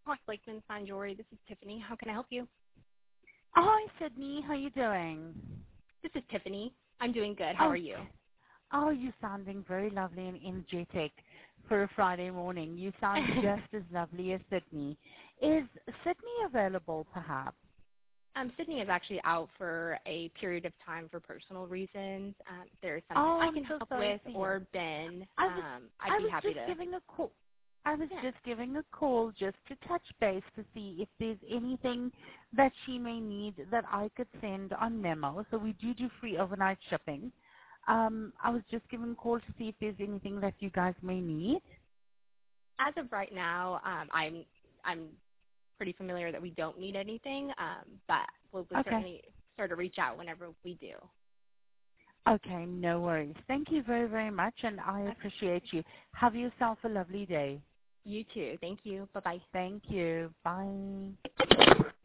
Lakeman Fine Jewelry. This is Tiffany. How can I help you? Hi, Sydney. How you doing? This is Tiffany. I'm doing good. How are you? You're sounding very lovely and energetic for a Friday morning. You sound just as lovely as Sydney. Is Sydney available, perhaps? Sydney is actually out for a period of time for personal reasons. If there's something I can help with, or Ben, I'd be happy to. I was just giving a call just to touch base to see if there's anything that she may need that I could send on memo. So we do free overnight shipping. I was just giving a call to see if there's anything that you guys may need. As of right now, I'm pretty familiar that we don't need anything, but we'll certainly sort of reach out whenever we do. Okay, no worries. Thank you very, very much, and I appreciate you. Have yourself a lovely day. You too. Thank you. Bye-bye. Thank you. Bye.